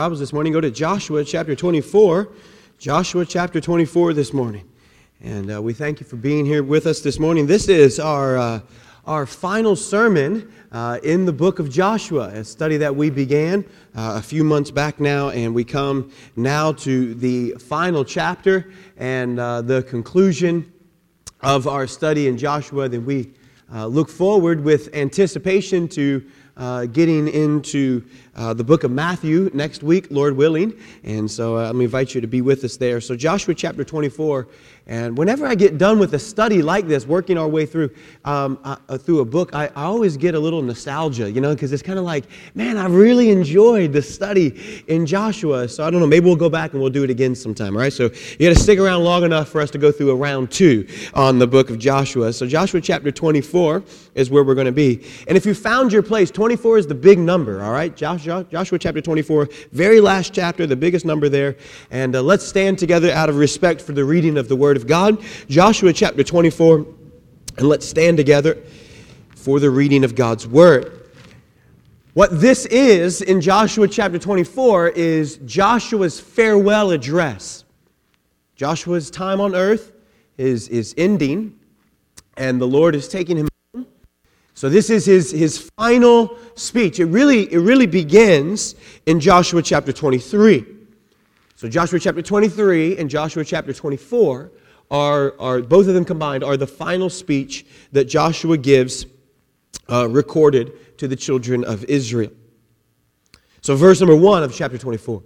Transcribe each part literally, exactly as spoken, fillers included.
Bibles this morning, go to Joshua chapter twenty-four. Joshua chapter twenty-four this morning. And uh, we thank you for being here with us this morning. This is our uh, our final sermon uh, in the book of Joshua, a study that we began uh, a few months back now, and we come now to the final chapter and uh, the conclusion of our study in Joshua. That we uh, look forward with anticipation to Uh, getting into uh, the book of Matthew next week, Lord willing. And so uh, let me invite you to be with us there. So Joshua chapter twenty-four. And whenever I get done with a study like this, working our way through um, uh, through a book, I, I always get a little nostalgia, you know, because it's kind of like, man, I really enjoyed the study in Joshua. So I don't know, maybe we'll go back and we'll do it again sometime, all right? So you got to stick around long enough for us to go through a round two on the book of Joshua. So Joshua chapter twenty-four is where we're going to be. And if you found your place, twenty-four is the big number, all right? Joshua, Joshua chapter twenty-four, very last chapter, the biggest number there. And uh, let's stand together out of respect for the reading of the Word of God. Joshua chapter twenty-four, and let's stand together for the reading of God's Word. What this is in Joshua chapter twenty-four is Joshua's farewell address. Joshua's time on earth is, is ending, and the Lord is taking him. So this is his, his final speech. It really, it really begins in Joshua chapter twenty-three. So Joshua chapter twenty-three and Joshua chapter twenty-four are, are both of them combined, are the final speech that Joshua gives uh, recorded to the children of Israel. So verse number one of chapter twenty-four.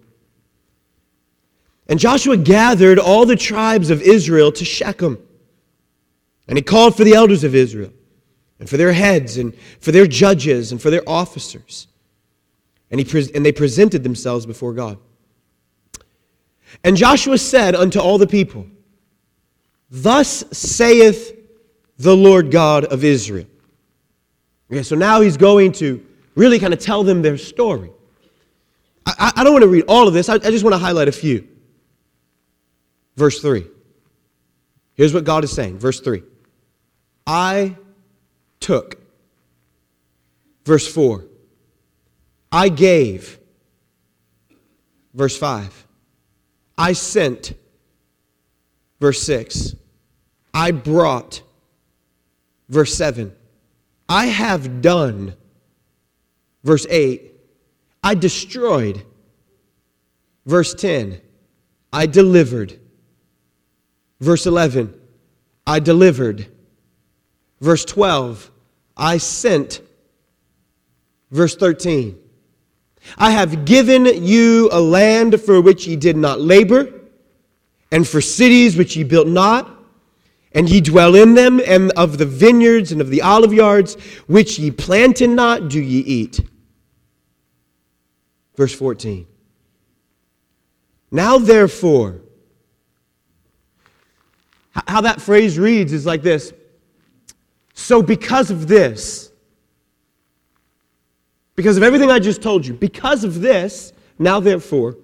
And Joshua gathered all the tribes of Israel to Shechem, and he called for the elders of Israel, and for their heads, and for their judges, and for their officers. And, he pre- and they presented themselves before God. And Joshua said unto all the people, Thus saith the Lord God of Israel. Okay, so now he's going to really kind of tell them their story. I, I don't want to read all of this. I, I just want to highlight a few. Verse three. Here's what God is saying. Verse three. I took. Verse four. I gave. Verse five. I sent. Verse six. I brought. Verse seven. I have done. Verse eight. I destroyed. Verse ten. I delivered. Verse eleven. I delivered. Verse twelve. I sent. Verse thirteen. I have given you a land for which ye did not labor, and for cities which ye built not, and ye dwell in them, and of the vineyards and of the olive yards which ye planted not do ye eat. Verse fourteen. Now therefore, how that phrase reads is like this. So because of this, because of everything I just told you, because of this, now therefore,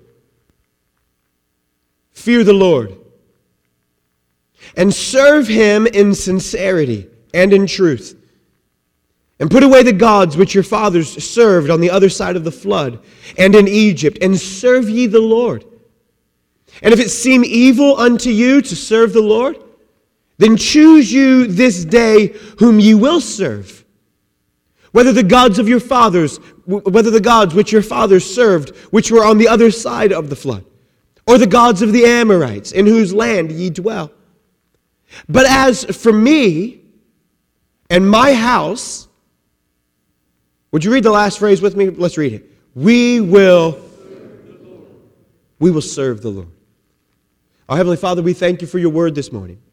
fear the Lord and serve Him in sincerity and in truth, and put away the gods which your fathers served on the other side of the flood and in Egypt, and serve ye the Lord. And if it seem evil unto you to serve the Lord, then choose you this day whom ye will serve, whether the gods of your fathers, whether the gods which your fathers served, which were on the other side of the flood, or the gods of the Amorites, in whose land ye dwell. But as for me and my house, would you read the last phrase with me? Let's read it. We will, we will serve the Lord. Our Heavenly Father, we thank you for your word this morning.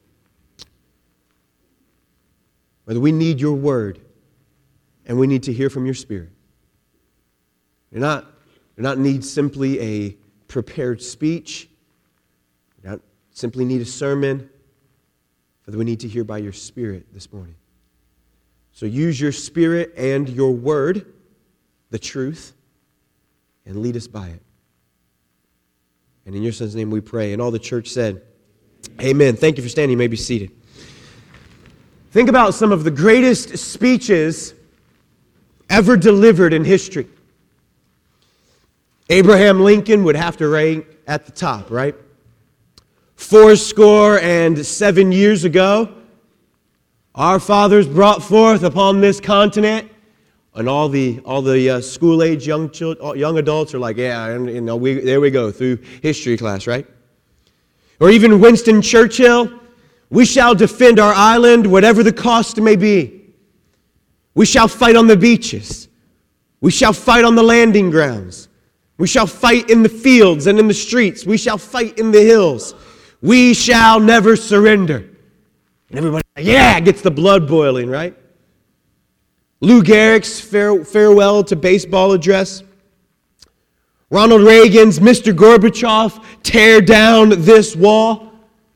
Whether we need your word, and we need to hear from your Spirit. You're not, you're not need simply a prepared speech. You don't simply need a sermon. But we need to hear by your Spirit this morning. So use your Spirit and your word, the truth, and lead us by it. And in your Son's name we pray. And all the church said, amen. Thank you for standing. You may be seated. Think about some of the greatest speeches ever delivered in history. Abraham Lincoln would have to rank at the top, right? Four score and seven years ago, our fathers brought forth upon this continent, and all the all the uh, school-age young children, young adults are like, yeah, and, you know, we there we go through history class, right? Or even Winston Churchill, we shall defend our island, whatever the cost may be. We shall fight on the beaches. We shall fight on the landing grounds. We shall fight in the fields and in the streets. We shall fight in the hills. We shall never surrender. And everybody, yeah, gets the blood boiling, right? Lou Gehrig's fare, farewell to baseball address. Ronald Reagan's Mister Gorbachev, tear down this wall.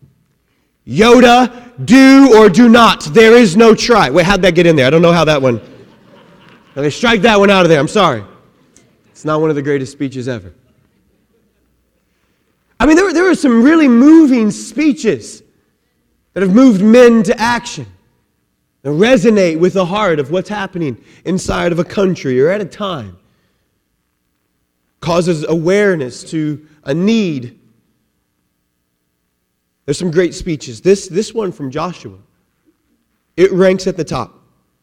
Yoda, do or do not. There is no try. Wait, how'd that get in there? I don't know how that one. They strike that one out of there. I'm sorry. It's not one of the greatest speeches ever. I mean, there, there are some really moving speeches that have moved men to action, that resonate with the heart of what's happening inside of a country or at a time. Causes awareness to a need. There's some great speeches. This, this one from Joshua, it ranks at the top.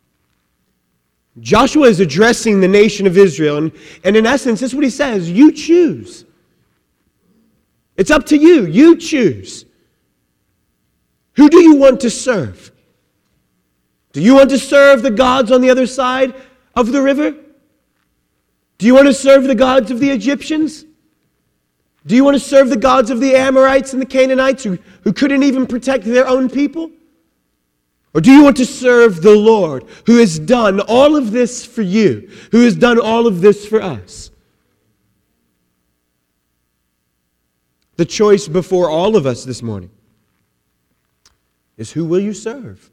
Joshua is addressing the nation of Israel, and, and in essence, this is what he says: you choose. It's up to you. You choose. Who do you want to serve? Do you want to serve the gods on the other side of the river? Do you want to serve the gods of the Egyptians? Do you want to serve the gods of the Amorites and the Canaanites who, who couldn't even protect their own people? Or do you want to serve the Lord who has done all of this for you, who has done all of this for us? The choice before all of us this morning is, who will you serve?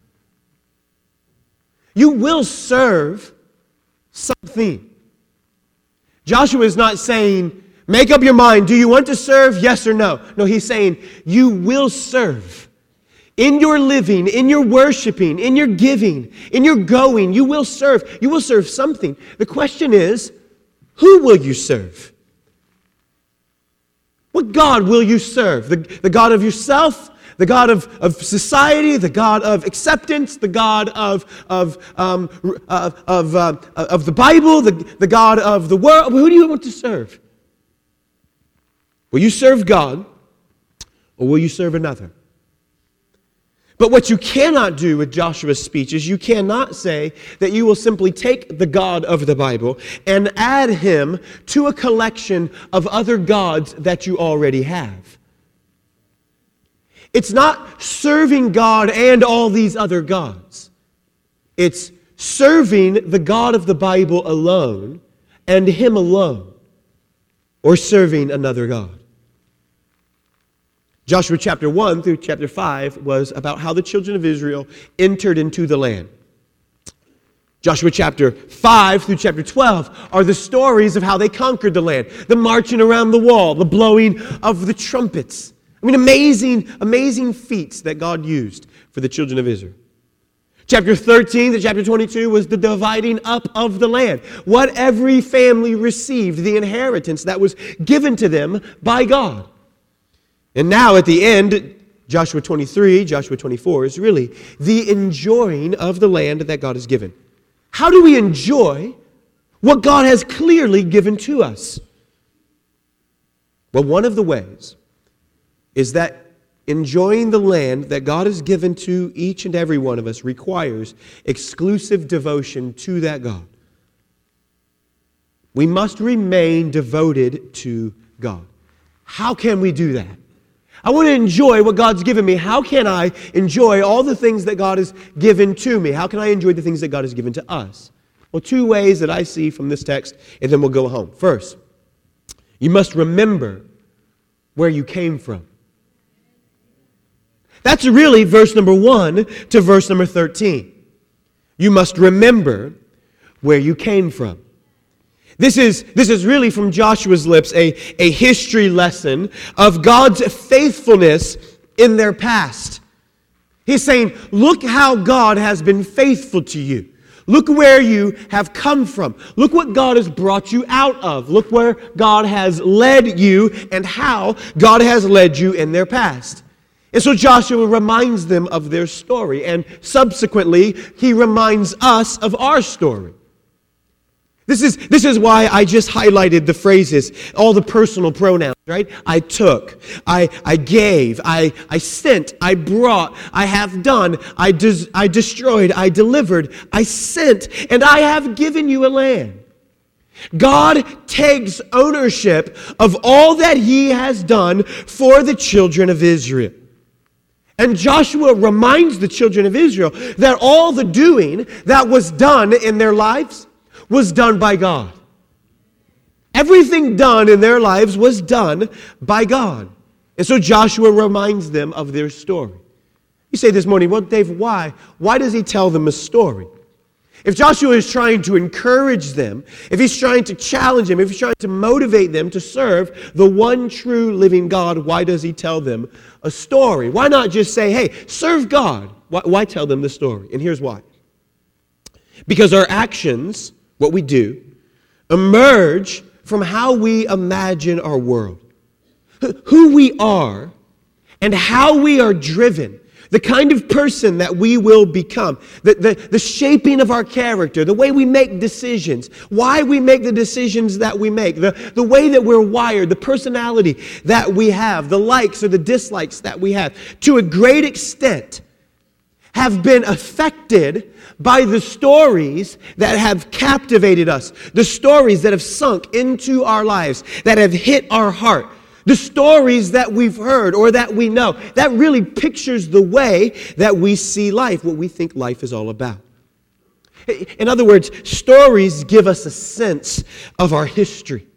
You will serve something. Joshua is not saying, make up your mind, do you want to serve, yes or no? No, he's saying, you will serve. In your living, in your worshiping, in your giving, in your going, you will serve. You will serve something. The question is, who will you serve? What God will you serve? The, the God of yourself? The God of, of society? The God of acceptance? The God of, of, um, uh, of, uh, of the Bible? The, the God of the world? Who do you want to serve? Will you serve God, or will you serve another? But what you cannot do with Joshua's speech is you cannot say that you will simply take the God of the Bible and add him to a collection of other gods that you already have. It's not serving God and all these other gods. It's serving the God of the Bible alone and him alone, or serving another God. Joshua chapter one through chapter five was about how the children of Israel entered into the land. Joshua chapter five through chapter twelve are the stories of how they conquered the land. The marching around the wall, the blowing of the trumpets. I mean, amazing, amazing feats that God used for the children of Israel. Chapter thirteen to chapter twenty-two was the dividing up of the land. What every family received, the inheritance that was given to them by God. And now at the end, Joshua twenty-three, Joshua twenty-four is really the enjoying of the land that God has given. How do we enjoy what God has clearly given to us? Well, one of the ways is that enjoying the land that God has given to each and every one of us requires exclusive devotion to that God. We must remain devoted to God. How can we do that? I want to enjoy what God's given me. How can I enjoy all the things that God has given to me? How can I enjoy the things that God has given to us? Well, two ways that I see from this text, and then we'll go home. First, you must remember where you came from. That's really verse number one to verse number thirteen. You must remember where you came from. This is, this is really from Joshua's lips a, a history lesson of God's faithfulness in their past. He's saying, look how God has been faithful to you. Look where you have come from. Look what God has brought you out of. Look where God has led you and how God has led you in their past. And so Joshua reminds them of their story, and subsequently, he reminds us of our story. This is, this is why I just highlighted the phrases, all the personal pronouns, right? I took, I, I gave, I, I sent, I brought, I have done, I, des, I destroyed, I delivered, I sent, and I have given you a land. God takes ownership of all that he has done for the children of Israel. And Joshua reminds the children of Israel that all the doing that was done in their lives was done by God. Everything done in their lives was done by God. And so Joshua reminds them of their story. You say this morning, well, Dave, why? Why does he tell them a story? If Joshua is trying to encourage them, if he's trying to challenge them, if he's trying to motivate them to serve the one true living God, why does he tell them a story? Why not just say, hey, serve God? Why, why tell them the story? And here's why. Because our actions, what we do, emerge from how we imagine our world. Who we are and how we are driven, the kind of person that we will become, the, the, the shaping of our character, the way we make decisions, why we make the decisions that we make, the, the way that we're wired, the personality that we have, the likes or the dislikes that we have, to a great extent have been affected by the stories that have captivated us, the stories that have sunk into our lives, that have hit our heart, the stories that we've heard or that we know. That really pictures the way that we see life, what we think life is all about. In other words, stories give us a sense of our history.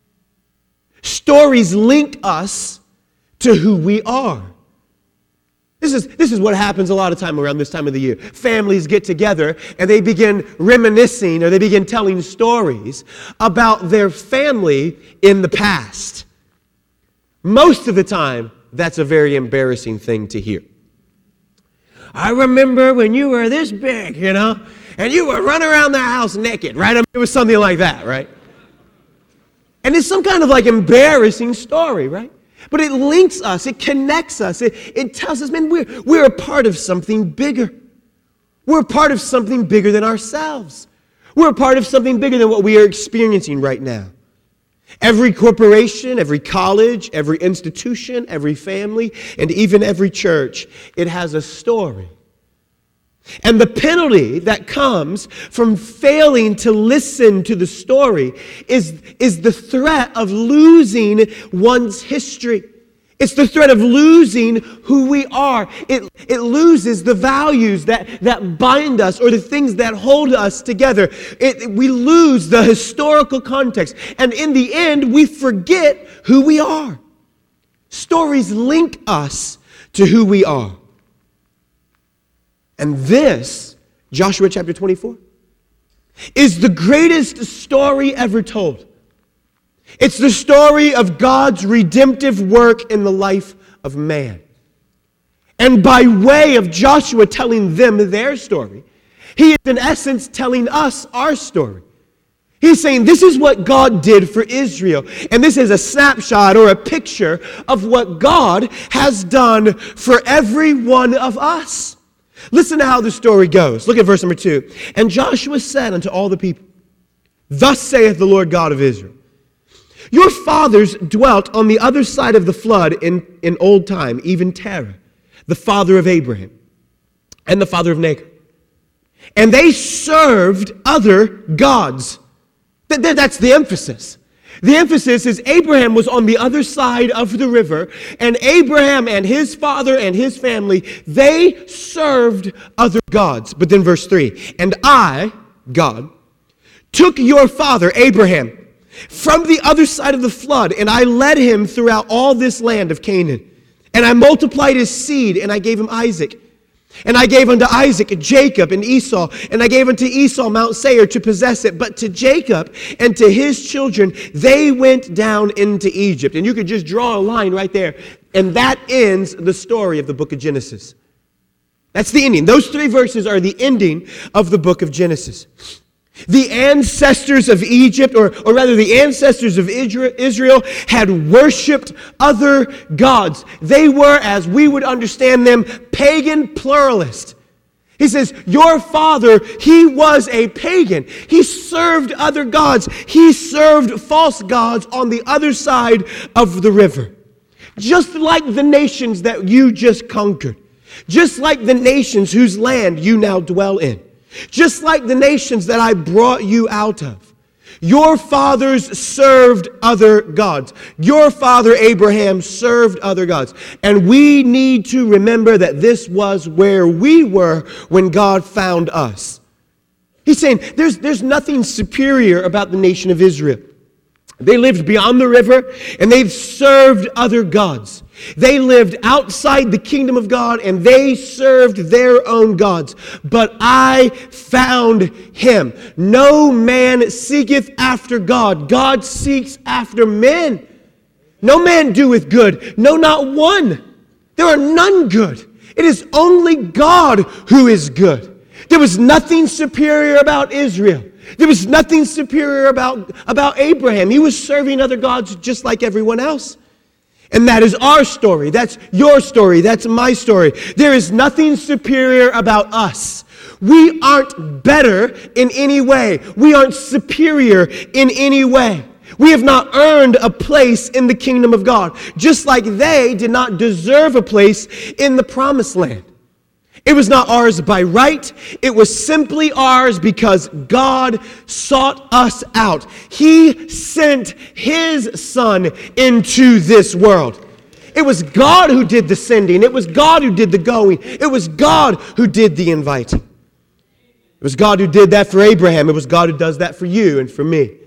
Stories link us to who we are. This is, this is what happens a lot of time around this time of the year. Families get together and they begin reminiscing or they begin telling stories about their family in the past. Most of the time, that's a very embarrassing thing to hear. I remember when you were this big, you know, and you would run around the house naked, right? I mean, it was something like that, right? And it's some kind of like embarrassing story, right? But it links us, it connects us, it, it tells us, man, we're, we're a part of something bigger. We're a part of something bigger than ourselves. We're a part of something bigger than what we are experiencing right now. Every corporation, every college, every institution, every family, and even every church, it has a story. And the penalty that comes from failing to listen to the story is, is the threat of losing one's history. It's the threat of losing who we are. It, it loses the values that, that bind us or the things that hold us together. It, we lose the historical context. And in the end, we forget who we are. Stories link us to who we are. And this, Joshua chapter twenty-four, is the greatest story ever told. It's the story of God's redemptive work in the life of man. And by way of Joshua telling them their story, he is in essence telling us our story. He's saying this is what God did for Israel. And this is a snapshot or a picture of what God has done for every one of us. Listen to how the story goes. Look at verse number two. And Joshua said unto all the people, Thus saith the Lord God of Israel, Your fathers dwelt on the other side of the flood in, in old time, even Terah, the father of Abraham, and the father of Nahor. And they served other gods. Th- th- that's the emphasis. The emphasis is Abraham was on the other side of the river, and Abraham and his father and his family, they served other gods. But then verse three, And I, God, took your father, Abraham, from the other side of the flood, and I led him throughout all this land of Canaan. And I multiplied his seed, and I gave him Isaac. And I gave unto Isaac Jacob and Esau, and I gave unto Esau Mount Seir to possess it. But to Jacob and to his children, they went down into Egypt. And you could just draw a line right there. And that ends the story of the book of Genesis. That's the ending. Those three verses are the ending of the book of Genesis. The ancestors of Egypt, or, or rather the ancestors of Israel, had worshipped other gods. They were, as we would understand them, pagan pluralists. He says, your father, he was a pagan. He served other gods. He served false gods on the other side of the river. Just like the nations that you just conquered. Just like the nations whose land you now dwell in. Just like the nations that I brought you out of. Your fathers served other gods. Your father Abraham served other gods. And we need to remember that this was where we were when God found us. He's saying there's, there's nothing superior about the nation of Israel. They lived beyond the river, and they've served other gods. They lived outside the kingdom of God, and they served their own gods. But I found him. No man seeketh after God. God seeks after men. No man doeth good. No, not one. There are none good. It is only God who is good. There was nothing superior about Israel. There was nothing superior about, about Abraham. He was serving other gods just like everyone else. And that is our story. That's your story. That's my story. There is nothing superior about us. We aren't better in any way. We aren't superior in any way. We have not earned a place in the kingdom of God, just like they did not deserve a place in the promised land. It was not ours by right. It was simply ours because God sought us out. He sent His Son into this world. It was God who did the sending. It was God who did the going. It was God who did the inviting. It was God who did that for Abraham. It was God who does that for you and for me. It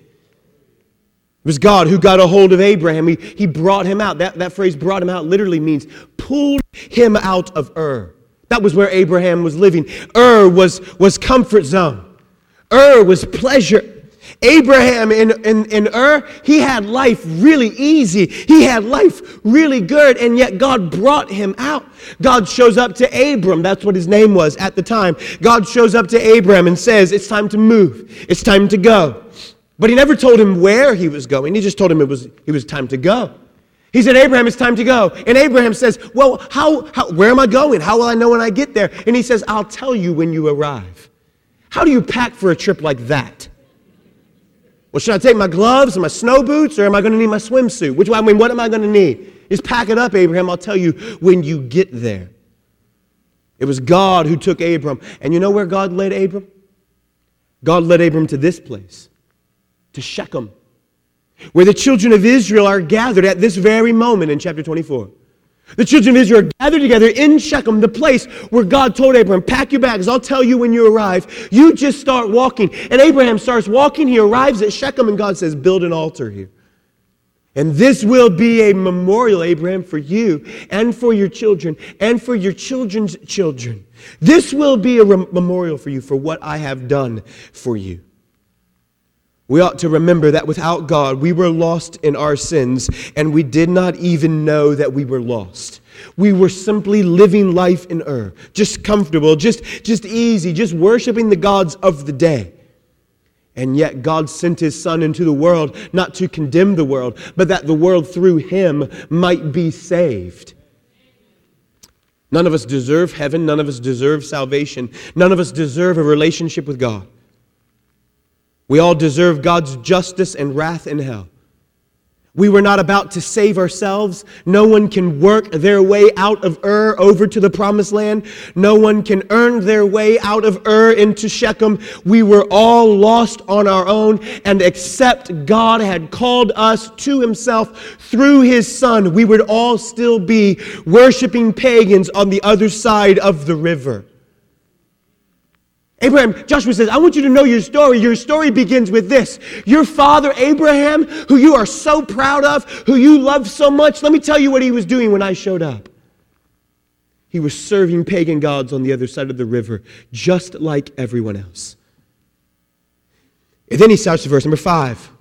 was God who got a hold of Abraham. He, he brought him out. That, that phrase, brought him out, literally means pulled him out of Ur. That was where Abraham was living. Ur was, was comfort zone. Ur was pleasure. Abraham in, in, in Ur, he had life really easy. He had life really good, and yet God brought him out. God shows up to Abram. That's what his name was at the time. God shows up to Abraham and says, it's time to move. It's time to go. But he never told him where he was going. He just told him it was, it was time to go. He said, Abraham, it's time to go. And Abraham says, well, how, how, where am I going? How will I know when I get there? And he says, I'll tell you when you arrive. How do you pack for a trip like that? Well, should I take my gloves and my snow boots, or am I going to need my swimsuit? Which one? I mean, what am I going to need? Just pack it up, Abraham. I'll tell you when you get there. It was God who took Abram. And you know where God led Abram? God led Abram to this place, to Shechem, where the children of Israel are gathered at this very moment in chapter twenty-four. The children of Israel are gathered together in Shechem, the place where God told Abraham, pack your bags, I'll tell you when you arrive. You just start walking. And Abraham starts walking. He arrives at Shechem, and God says, build an altar here. And this will be a memorial, Abraham, for you and for your children and for your children's children. This will be a rem- memorial for you for what I have done for you. We ought to remember that without God, we were lost in our sins, and we did not even know that we were lost. We were simply living life in Ur, just comfortable, just, just easy, just worshiping the gods of the day. And yet God sent His Son into the world, not to condemn the world, but that the world through Him might be saved. None of us deserve heaven. None of us deserve salvation. None of us deserve a relationship with God. We all deserve God's justice and wrath in hell. We were not about to save ourselves. No one can work their way out of Ur over to the promised land. No one can earn their way out of Ur into Shechem. We were all lost on our own, and except God had called us to Himself through His Son, we would all still be worshiping pagans on the other side of the river. Abraham, Joshua says, I want you to know your story. Your story begins with this. Your father Abraham, who you are so proud of, who you love so much, let me tell you what he was doing when I showed up. He was serving pagan gods on the other side of the river, just like everyone else. And then he starts to verse number five.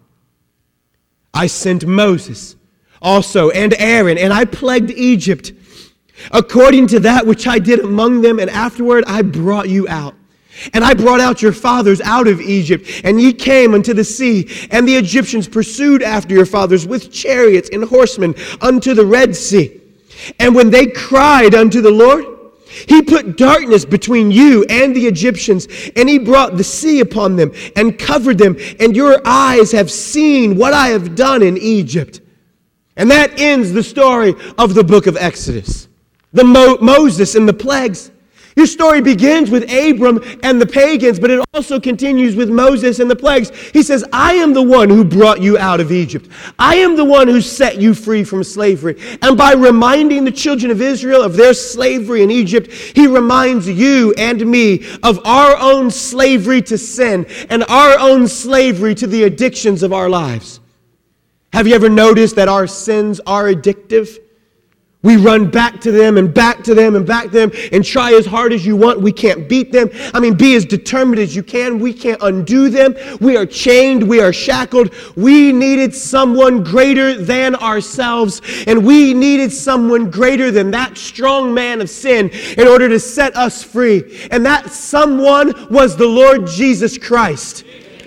I sent Moses also and Aaron, and I plagued Egypt. according to that which I did among them, and afterward I brought you out. And I brought out your fathers out of Egypt, and ye came unto the sea, and the Egyptians pursued after your fathers with chariots and horsemen unto the Red Sea. And when they cried unto the Lord, he put darkness between you and the Egyptians, and he brought the sea upon them and covered them, and your eyes have seen what I have done in Egypt. And that ends the story of the book of Exodus. The Mo- Moses and the plagues. Your story begins with Abram and the pagans, but it also continues with Moses and the plagues. He says, I am the one who brought you out of Egypt. I am the one who set you free from slavery. And by reminding the children of Israel of their slavery in Egypt, he reminds you and me of our own slavery to sin and our own slavery to the addictions of our lives. Have you ever noticed that our sins are addictive? We run back to them and back to them and back to them and try as hard as you want. We can't beat them. I mean, be as determined as you can. We can't undo them. We are chained. We are shackled. We needed someone greater than ourselves, and we needed someone greater than that strong man of sin in order to set us free. And that someone was the Lord Jesus Christ.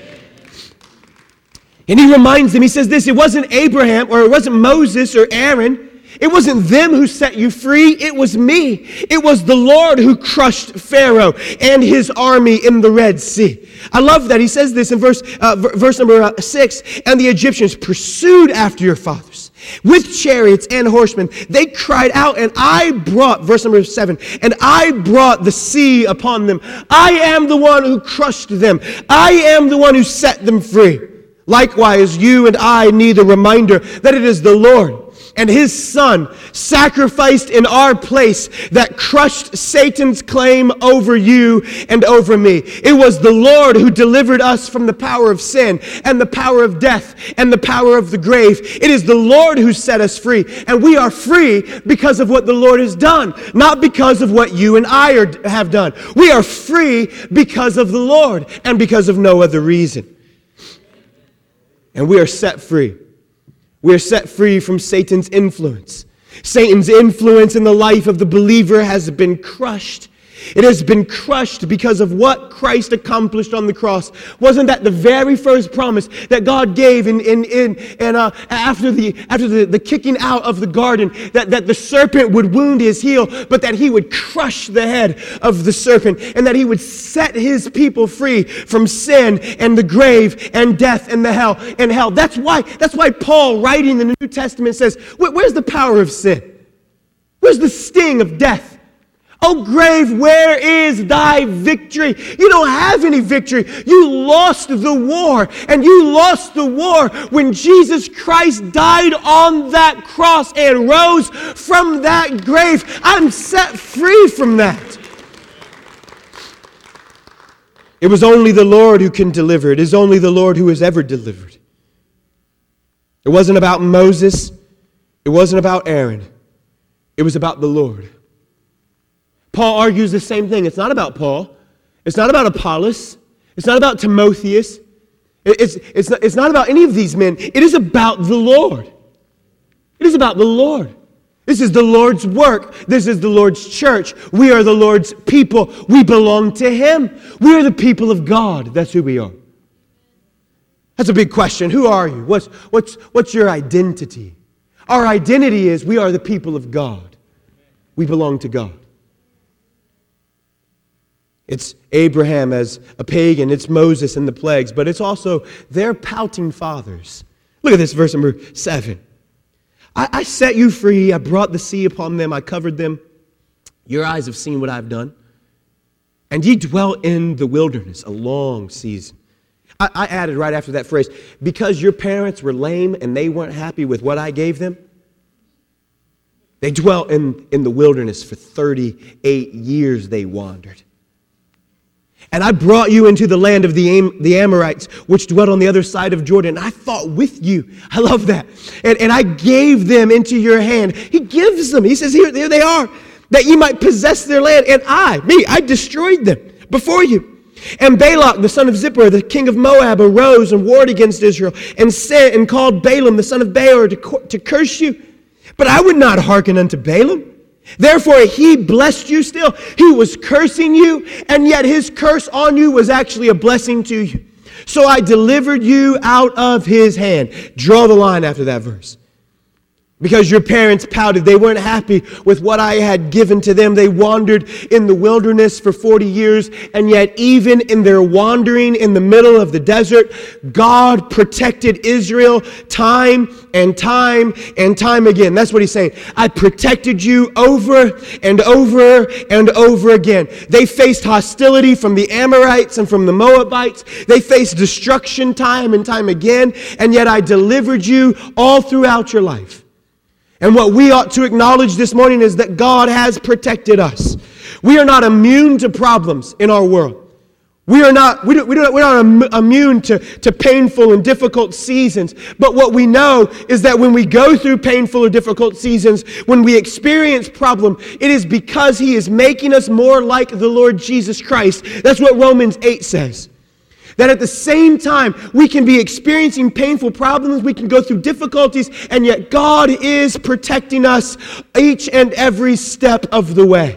And he reminds them, he says this, it wasn't Abraham or it wasn't Moses or Aaron. It wasn't them who set you free. It was me. It was the Lord who crushed Pharaoh and his army in the Red Sea. I love that. He says this in verse, uh, verse number uh, six. And the Egyptians pursued after your fathers with chariots and horsemen. They cried out, and I brought, verse number seven, and I brought the sea upon them. I am the one who crushed them. I am the one who set them free. Likewise, you and I need a reminder that it is the Lord and his Son sacrificed in our place that crushed Satan's claim over you and over me. It was the Lord who delivered us from the power of sin and the power of death and the power of the grave. It is the Lord who set us free, and we are free because of what the Lord has done, not because of what you and I are, have done. We are free because of the Lord and because of no other reason. And we are set free. We are set free from Satan's influence. Satan's influence in the life of the believer has been crushed. It has been crushed because of what Christ accomplished on the cross. Wasn't that the very first promise that God gave in, in, in, and uh, after, the, after the, the kicking out of the garden, that, that the serpent would wound his heel, but that he would crush the head of the serpent, and that he would set his people free from sin and the grave and death and the hell and hell. That's why, that's why Paul, writing in the New Testament, says, where's the power of sin? Where's the sting of death? Oh, grave, where is thy victory? You don't have any victory. You lost the war. And you lost the war when Jesus Christ died on that cross and rose from that grave. I'm set free from that. It was only the Lord who can deliver. It is only the Lord who has ever delivered. It wasn't about Moses. It wasn't about Aaron. It was about the Lord. Paul argues the same thing. It's not about Paul. It's not about Apollos. It's not about Timotheus. It's, it's, not, it's not about any of these men. It is about the Lord. It is about the Lord. This is the Lord's work. This is the Lord's church. We are the Lord's people. We belong to Him. We are the people of God. That's who we are. That's a big question. Who are you? What's, what's, what's your identity? Our identity is we are the people of God. We belong to God. It's Abraham as a pagan. It's Moses and the plagues. But it's also their pouting fathers. Look at this, verse number seven. I, I set you free. I brought the sea upon them. I covered them. Your eyes have seen what I've done. And ye dwell in the wilderness a long season. I, I added right after that phrase, because your parents were lame and they weren't happy with what I gave them, they dwelt in, in the wilderness for thirty-eight years they wandered. And I brought you into the land of the, Am- the Amorites, which dwelt on the other side of Jordan. I fought with you. I love that. And, and I gave them into your hand. He gives them. He says, here, here they are, that ye might possess their land. And I, me, I destroyed them before you. And Balak, the son of Zippor, the king of Moab, arose and warred against Israel, and sent and called Balaam, the son of Beor, to, to curse you. But I would not hearken unto Balaam. Therefore, he blessed you still. He was cursing you, and yet his curse on you was actually a blessing to you. So I delivered you out of his hand. Draw the line after that verse. Because your parents pouted. They weren't happy with what I had given to them. They wandered in the wilderness for forty years. And yet even in their wandering in the middle of the desert, God protected Israel time and time and time again. That's what he's saying. I protected you over and over and over again. They faced hostility from the Amorites and from the Moabites. They faced destruction time and time again. And yet I delivered you all throughout your life. And what we ought to acknowledge this morning is that God has protected us. We are not immune to problems in our world. We are not, we don't, we don't, we're not immune to, to painful and difficult seasons. But what we know is that when we go through painful or difficult seasons, when we experience problem, it is because he is making us more like the Lord Jesus Christ. That's what Romans eight says. That at the same time, we can be experiencing painful problems, we can go through difficulties, and yet God is protecting us each and every step of the way.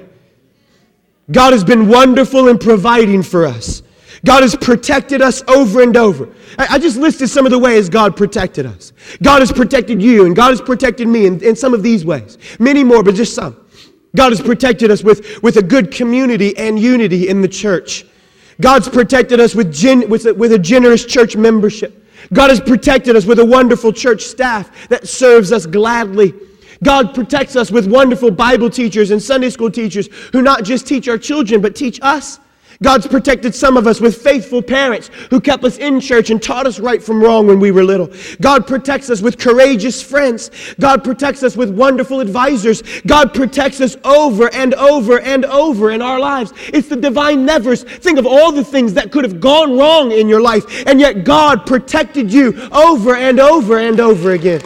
God has been wonderful in providing for us. God has protected us over and over. I just listed some of the ways God protected us. God has protected you, and God has protected me in, in some of these ways. Many more, but just some. God has protected us with, with a good community and unity in the church. God's protected us with, gen, with, a, with a generous church membership. God has protected us with a wonderful church staff that serves us gladly. God protects us with wonderful Bible teachers and Sunday school teachers who not just teach our children, but teach us. God's protected some of us with faithful parents who kept us in church and taught us right from wrong when we were little. God protects us with courageous friends. God protects us with wonderful advisors. God protects us over and over and over in our lives. It's the divine nevers. Think of all the things that could have gone wrong in your life, and yet God protected you over and over and over again.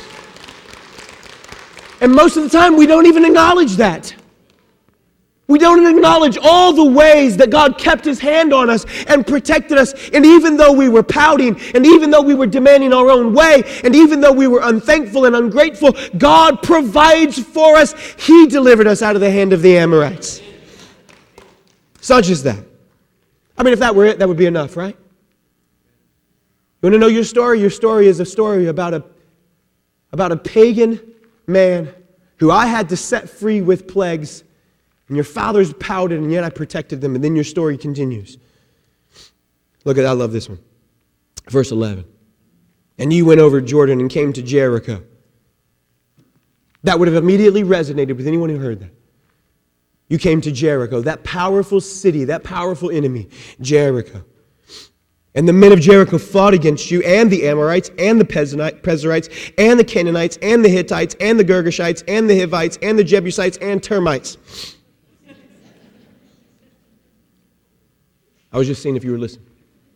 And most of the time, we don't even acknowledge that. We don't acknowledge all the ways that God kept his hand on us and protected us. And even though we were pouting, and even though we were demanding our own way, and even though we were unthankful and ungrateful, God provides for us. He delivered us out of the hand of the Amorites. Such as that. I mean, if that were it, that would be enough, right? You want to know your story? Your story is a story about a, about a pagan man who I had to set free with plagues. And your fathers pouted, and yet I protected them. And then your story continues. Look at, I love this one. Verse eleven. And you went over Jordan and came to Jericho. That would have immediately resonated with anyone who heard that. You came to Jericho, that powerful city, that powerful enemy, Jericho. And the men of Jericho fought against you, and the Amorites, and the Perizzites, and the Canaanites, and the Hittites, and the Girgashites, and the Hivites, and the Jebusites, and termites. I was just seeing if you were listening.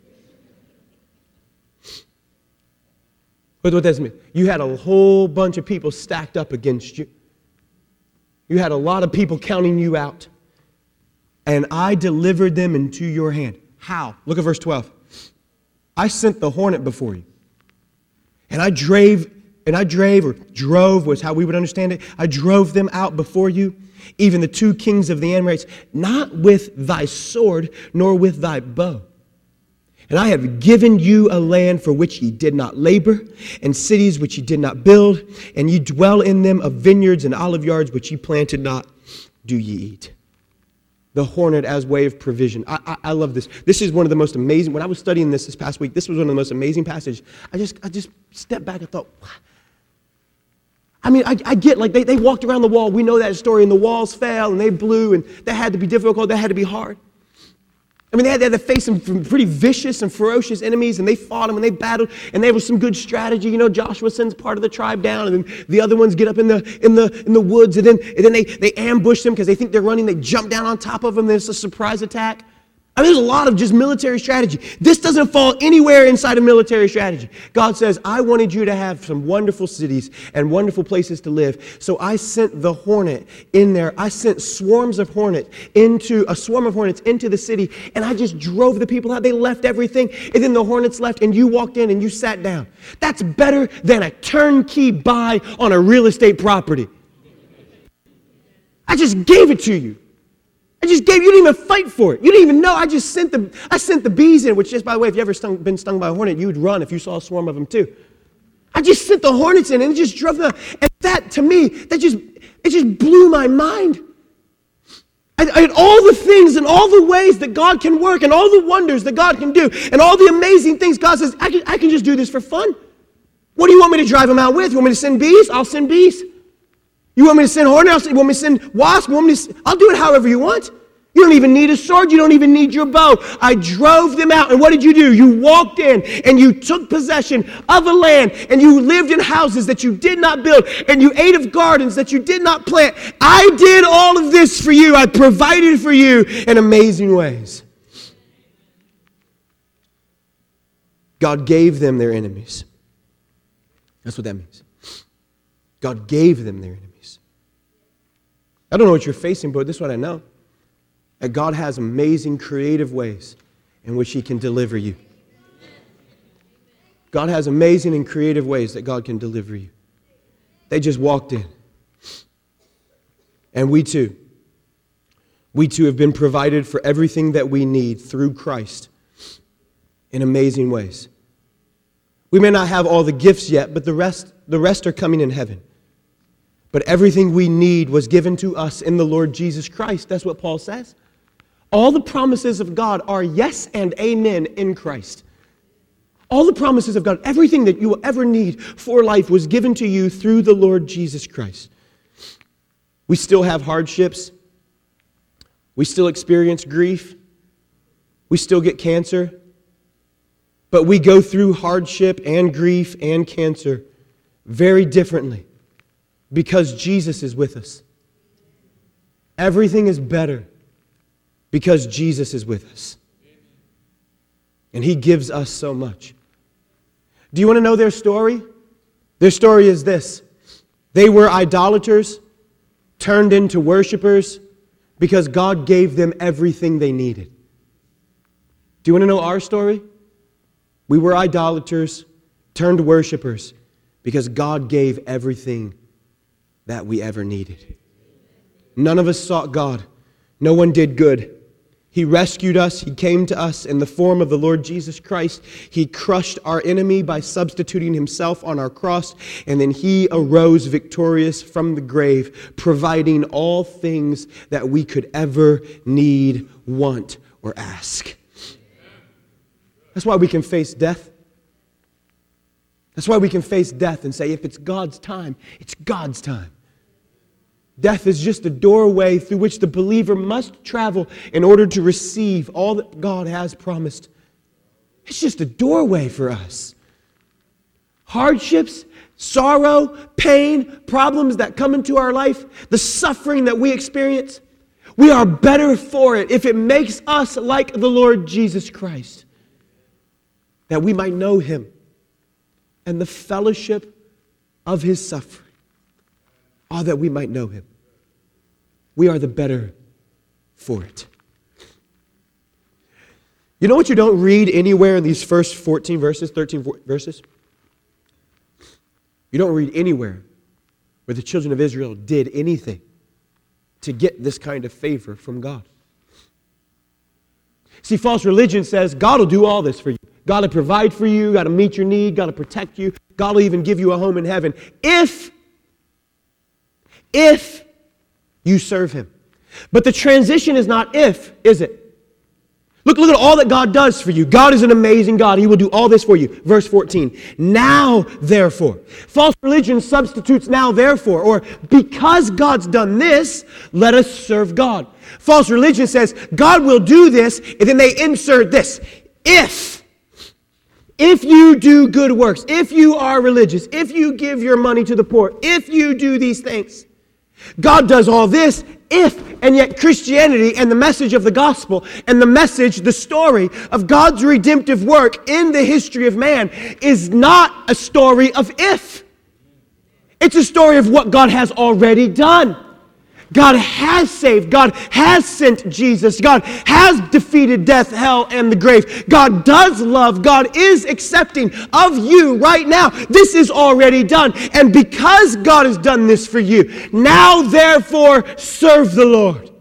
What does that mean? You had a whole bunch of people stacked up against you. You had a lot of people counting you out. And I delivered them into your hand. How? Look at verse twelve. I sent the hornet before you. And I drave, and I drave, or drove was how we would understand it. I drove them out before you, even the two kings of the Amorites, not with thy sword, nor with thy bow. And I have given you a land for which ye did not labor, and cities which ye did not build, and ye dwell in them, of vineyards and olive yards which ye planted not, do ye eat. The hornet as way of provision. I, I, I love this. This is one of the most amazing, when I was studying this this past week, this was one of the most amazing passages. I just I just stepped back and thought, what? I mean, I, I get, like, they, they walked around the wall. We know that story, and the walls fell, and they blew, and that had to be difficult. That had to be hard. I mean, they had, they had to face some pretty vicious and ferocious enemies, and they fought them, and they battled, and there was some good strategy. You know, Joshua sends part of the tribe down, and then the other ones get up in the in the in the woods, and then and then they they ambush them because they think they're running. They jump down on top of them. There's a surprise attack. I mean, there's a lot of just military strategy. This doesn't fall anywhere inside of military strategy. God says, I wanted you to have some wonderful cities and wonderful places to live. So I sent the hornet in there. I sent swarms of hornets into, a swarm of hornets into the city, and I just drove the people out. They left everything, and then the hornets left, and you walked in and you sat down. That's better than a turnkey buy on a real estate property. I just gave it to you. I just gave you. You didn't even fight for it. You didn't even know. I just sent the I sent the bees in, which, just by the way, if you ever stung, been stung by a hornet, you would run if you saw a swarm of them too. I just sent the hornets in and just drove them. And that, to me, that just it just blew my mind. I, I had all the things and all the ways that God can work and all the wonders that God can do and all the amazing things. God says, I can, I can just do this for fun. What do you want me to drive them out with? You want me to send bees? I'll send bees. You want me to send hornets? You want me to send wasps? You want me to, I'll do it however you want. You don't even need a sword. You don't even need your bow. I drove them out. And what did you do? You walked in and you took possession of a land and you lived in houses that you did not build and you ate of gardens that you did not plant. I did all of this for you. I provided for you in amazing ways. God gave them their enemies. That's what that means. God gave them their enemies. I don't know what you're facing, but this is what I know. That God has amazing creative ways in which He can deliver you. God has amazing and creative ways that God can deliver you. They just walked in. And we too. We too have been provided for everything that we need through Christ in amazing ways. We may not have all the gifts yet, but the rest, the rest are coming in heaven. But everything we need was given to us in the Lord Jesus Christ. That's what Paul says. All the promises of God are yes and amen in Christ. All the promises of God, everything that you will ever need for life was given to you through the Lord Jesus Christ. We still have hardships. We still experience grief. We still get cancer. But we go through hardship and grief and cancer very differently because Jesus is with us. Everything is better because Jesus is with us. And He gives us so much. Do you want to know their story? Their story is this. They were idolaters, turned into worshipers, because God gave them everything they needed. Do you want to know our story? We were idolaters, turned worshipers, because God gave everything that we ever needed. None of us sought God. No one did good. He rescued us. He came to us in the form of the Lord Jesus Christ. He crushed our enemy by substituting Himself on our cross. And then He arose victorious from the grave, providing all things that we could ever need, want, or ask. That's why we can face death. That's why we can face death and say, if it's God's time, it's God's time. Death is just a doorway through which the believer must travel in order to receive all that God has promised. It's just a doorway for us. Hardships, sorrow, pain, problems that come into our life, the suffering that we experience, we are better for it if it makes us like the Lord Jesus Christ, that we might know Him and the fellowship of His suffering. Oh, that we might know Him. We are the better for it. You know what you don't read anywhere in these first fourteen verses, thirteen verses? You don't read anywhere where the children of Israel did anything to get this kind of favor from God. See, false religion says God will do all this for you. God will provide for you, God will meet your need, God will protect you, God will even give you a home in heaven if If you serve Him. But the transition is not if, is it? Look, look at all that God does for you. God is an amazing God. He will do all this for you. Verse fourteen. Now, therefore. False religion substitutes now, therefore. Or because God's done this, let us serve God. False religion says God will do this, and then they insert this. If. If you do good works, if you are religious, if you give your money to the poor, if you do these things. God does all this if, and yet Christianity and the message of the gospel and the message, the story of God's redemptive work in the history of man is not a story of if. It's a story of what God has already done. God has saved. God has sent Jesus. God has defeated death, hell, and the grave. God does love. God is accepting of you right now. This is already done. And because God has done this for you, now therefore serve the Lord.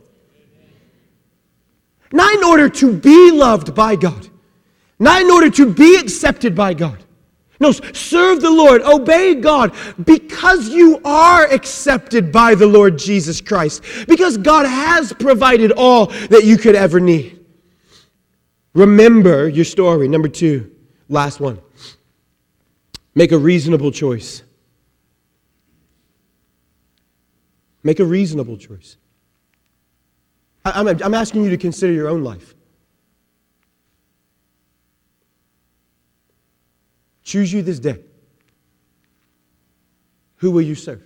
Not in order to be loved by God. Not in order to be accepted by God. No, serve the Lord, obey God, because you are accepted by the Lord Jesus Christ. Because God has provided all that you could ever need. Remember your story. Number two, last one. Make a reasonable choice. Make a reasonable choice. I, I'm, I'm asking you to consider your own life. Choose you this day. Who will you serve?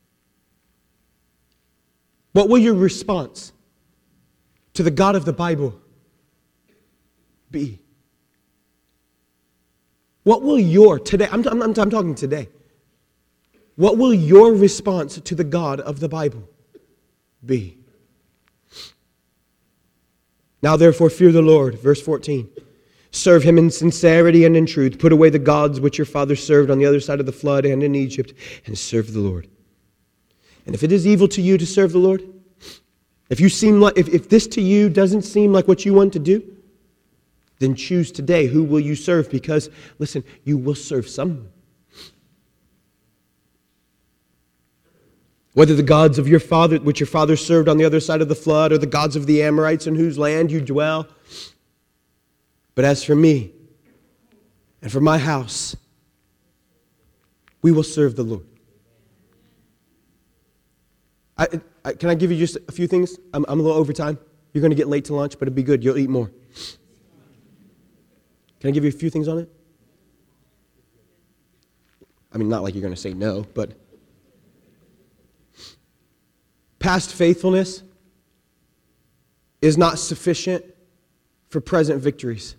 What will your response to the God of the Bible be? What will your, today, I'm, I'm, I'm talking today. What will your response to the God of the Bible be? Now therefore fear the Lord, verse fourteen. Serve him in sincerity and in truth. Put away the gods which your fathers served on the other side of the flood and in Egypt, and serve the Lord. And if it is evil to you to serve the Lord, if you seem like if, if this to you doesn't seem like what you want to do, then choose today who will you serve, because listen, you will serve someone. Whether the gods of your father, which your father served on the other side of the flood, or the gods of the Amorites in whose land you dwell. But as for me and for my house, we will serve the Lord. I, I, can I give you just a few things? I'm, I'm a little over time. You're going to get late to lunch, but it'll be good. You'll eat more. Can I give you a few things on it? I mean, not like you're going to say no, but past faithfulness is not sufficient for present victories.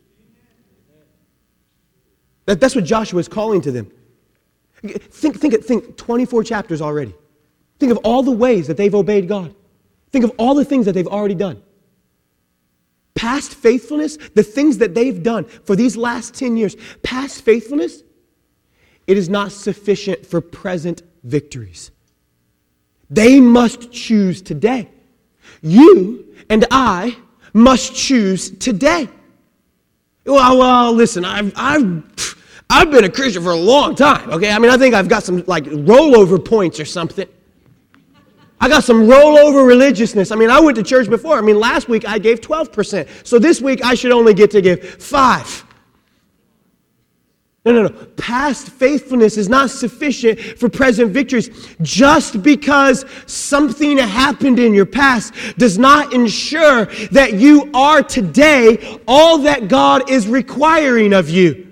That, that's what Joshua is calling to them. Think, think, think, twenty-four chapters already. Think of all the ways that they've obeyed God. Think of all the things that they've already done. Past faithfulness, the things that they've done for these last ten years, past faithfulness, it is not sufficient for present victories. They must choose today. You and I must choose today. Well, well, listen, I've, I've, I've been a Christian for a long time, okay? I mean, I think I've got some, like, rollover points or something. I got some rollover religiousness. I mean, I went to church before. I mean, last week I gave twelve percent. So this week I should only get to give five. No, no, no. Past faithfulness is not sufficient for present victories. Just because something happened in your past does not ensure that you are today all that God is requiring of you.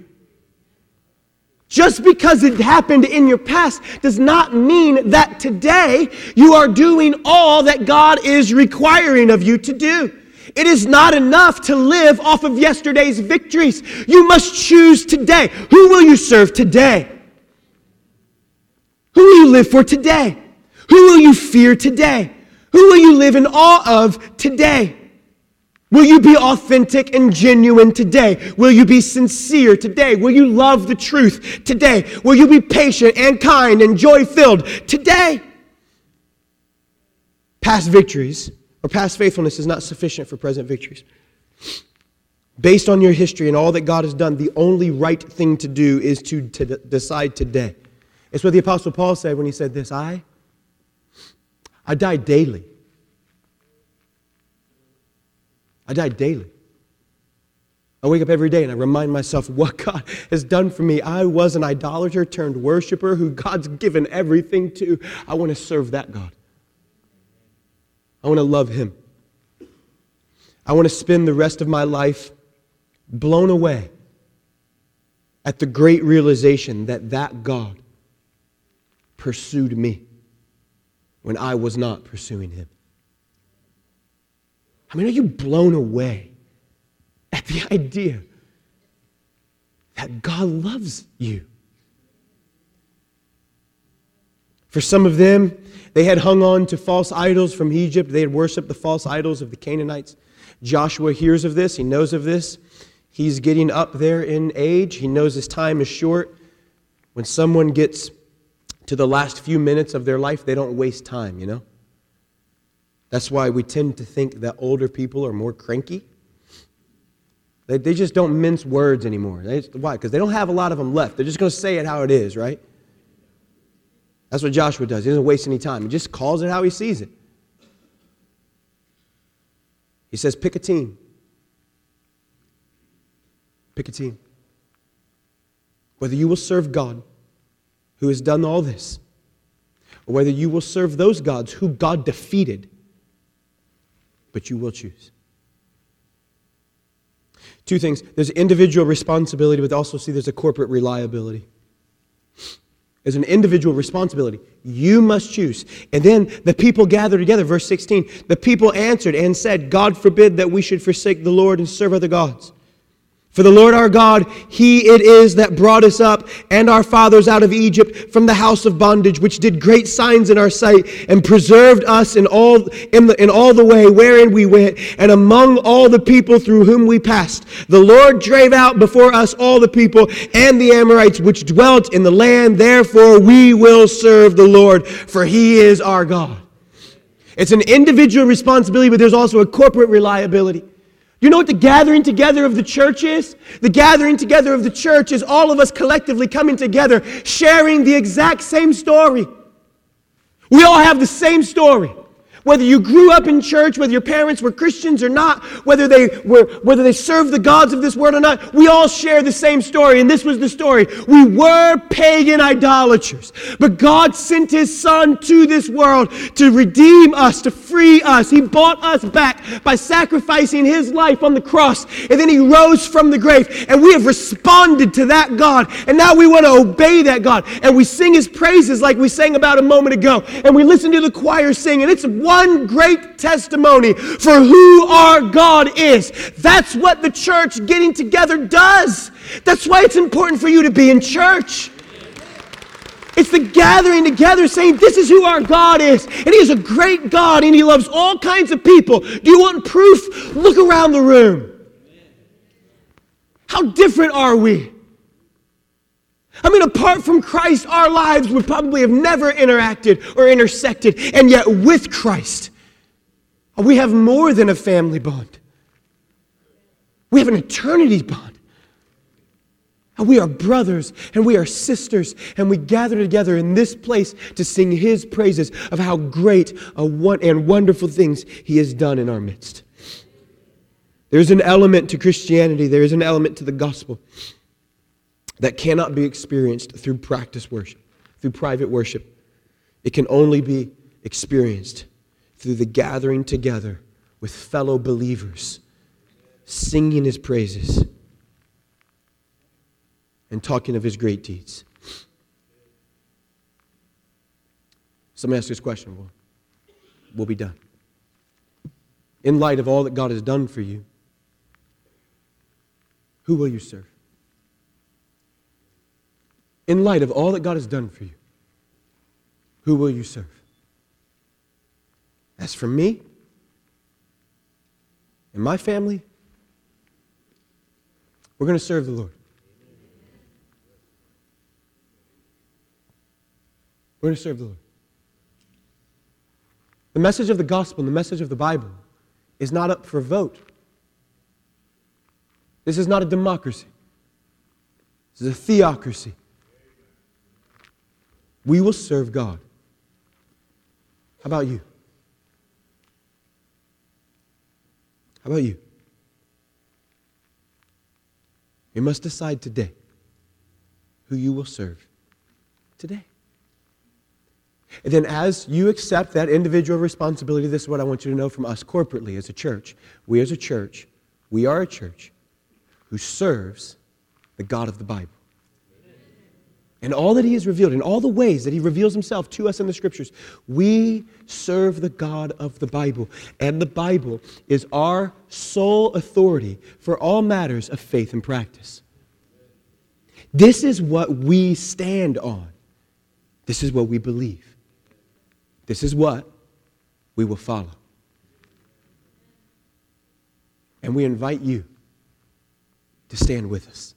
Just because it happened in your past does not mean that today you are doing all that God is requiring of you to do. It is not enough to live off of yesterday's victories. You must choose today. Who will you serve today? Who will you live for today? Who will you fear today? Who will you live in awe of today? Will you be authentic and genuine today? Will you be sincere today? Will you love the truth today? Will you be patient and kind and joy-filled today? Past victories or past faithfulness is not sufficient for present victories. Based on your history and all that God has done, the only right thing to do is to, to decide today. It's what the Apostle Paul said when he said this, I, I die daily. I die daily. I wake up every day and I remind myself of what God has done for me. I was an idolater turned worshiper who God's given everything to. I want to serve that God. I want to love Him. I want to spend the rest of my life blown away at the great realization that that God pursued me when I was not pursuing Him. I mean, are you blown away at the idea that God loves you? For some of them, They had hung on to false idols from Egypt. They had worshipped the false idols of the Canaanites. Joshua hears of this. He knows of this. He's getting up there in age. He knows his time is short. When someone gets to the last few minutes of their life, they don't waste time, you know? That's why we tend to think that older people are more cranky. They, they just don't mince words anymore. They just, why? Because they don't have a lot of them left. They're just going to say it how it is, right? That's what Joshua does. He doesn't waste any time. He just calls it how he sees it. He says, pick a team. Pick a team. Whether you will serve God, who has done all this, or whether you will serve those gods who God defeated, but you will choose. Two things. There's individual responsibility, but also see there's a corporate reliability. There's an individual responsibility. You must choose. And then the people gathered together, verse sixteen. The people answered and said, God forbid that we should forsake the Lord and serve other gods. For the Lord our God, He it is that brought us up and our fathers out of Egypt from the house of bondage, which did great signs in our sight and preserved us in all in, the, in all the way wherein we went and among all the people through whom we passed. The Lord drave out before us all the people and the Amorites which dwelt in the land. Therefore we will serve the Lord, for He is our God. It's an individual responsibility, but there's also a corporate reliability. You know what the gathering together of the church is? The gathering together of the church is all of us collectively coming together, sharing the exact same story. We all have the same story. Whether you grew up in church, whether your parents were Christians or not, whether they were, whether they served the gods of this world or not, we all share the same story. And this was the story. We were pagan idolaters, but God sent His Son to this world to redeem us, to free us. He bought us back by sacrificing His life on the cross, and then He rose from the grave. And we have responded to that God, and now we want to obey that God. And we sing His praises like we sang about a moment ago, and we listen to the choir sing, and it's one great testimony for who our God is. That's what the church getting together does. That's why it's important for you to be in church. It's the gathering together saying, this is who our God is. And He is a great God, and He loves all kinds of people. Do you want proof? Look around the room. How different are we? I mean, apart from Christ, our lives would probably have never interacted or intersected. And yet with Christ, we have more than a family bond. We have an eternity bond. And we are brothers and we are sisters, and we gather together in this place to sing His praises of how great and wonderful things He has done in our midst. There's an element to Christianity, there is an element to the gospel that cannot be experienced through practice worship, through private worship. It can only be experienced through the gathering together with fellow believers, singing His praises and talking of His great deeds. So let me ask this question. We'll, we'll be done. In light of all that God has done for you, who will you serve? In light of all that God has done for you, who will you serve? As for me and my family, we're going to serve the Lord. We're going to serve the Lord. The message of the gospel and the message of the Bible is not up for vote. This is not a democracy. This is a theocracy. We will serve God. How about you? How about you? You must decide today who you will serve today. And then as you accept that individual responsibility, this is what I want you to know from us corporately as a church. We as a church, we are a church who serves the God of the Bible. And all that He has revealed, in all the ways that He reveals Himself to us in the Scriptures, we serve the God of the Bible. And the Bible is our sole authority for all matters of faith and practice. This is what we stand on. This is what we believe. This is what we will follow. And we invite you to stand with us.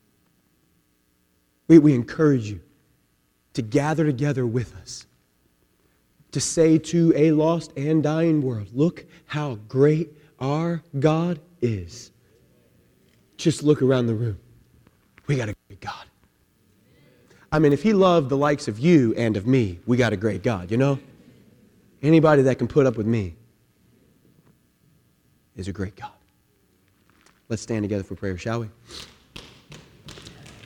We, we encourage you to gather together with us, to say to a lost and dying world, look how great our God is. Just look around the room. We got a great God. I mean, if He loved the likes of you and of me, we got a great God, you know? Anybody that can put up with me is a great God. Let's stand together for prayer, shall we?